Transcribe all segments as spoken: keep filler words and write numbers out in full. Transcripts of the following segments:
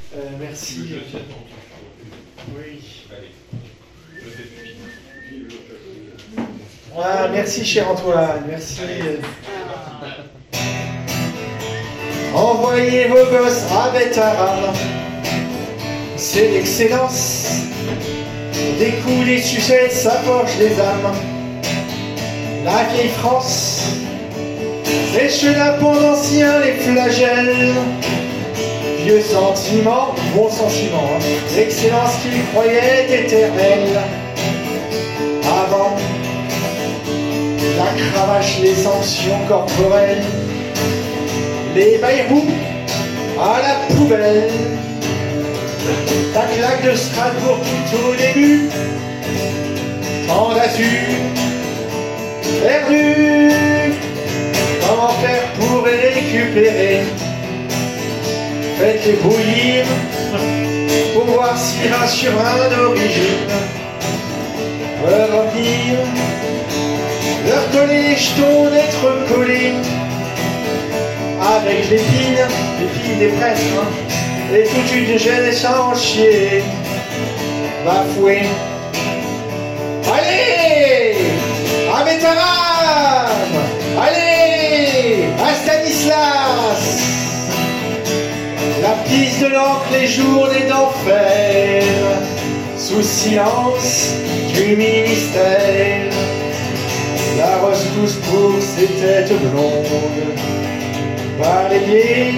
Euh, merci. Je tiens ton Oui. Allez. Je fais pipi. Ah, merci, cher Antoine. Merci. Envoyez vos gosses à Bétarame. C'est l'excellence. Des coups, des sucettes, ça forge les âmes. La vieille France, les chenapons anciens, les flagelles. Vieux sentiments, bon sentiment, hein. L'excellence qu'il croyait éternelle. Avant la cravache, les sanctions corporelles, les Bayrou à la poubelle. Ta claque de Strasbourg tout au début, tant d'azur perdu. Comment faire pour les récupérer? Faites-les bouillir pour voir si l'un sur un d'origine peut revenir. Leur coller les jetons d'être collés avec l'épine, l'épine des presses, hein, et toute une jeunesse en chier, bafouée. Allez à Bétarame, allez à Stanislas. La piste de l'encre, les journées d'enfer, sous silence du ministère. La rescousse pour ses têtes blondes, balayées,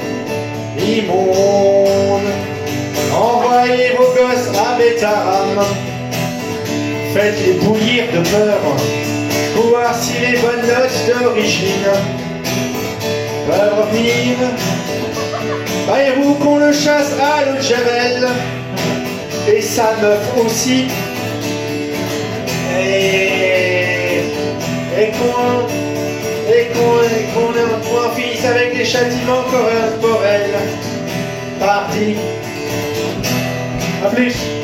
immondes. Envoyez vos gosses à Bétarame, faites-les bouillir de peur, pour voir si les bonnes notes d'origine peuvent revenir. Bayrou qu'on le chasse à l'eau de Javel, et sa meuf aussi. Et, et qu'on et qu'on et qu'on en finisse avec des châtiments corporels. Parti. A plus.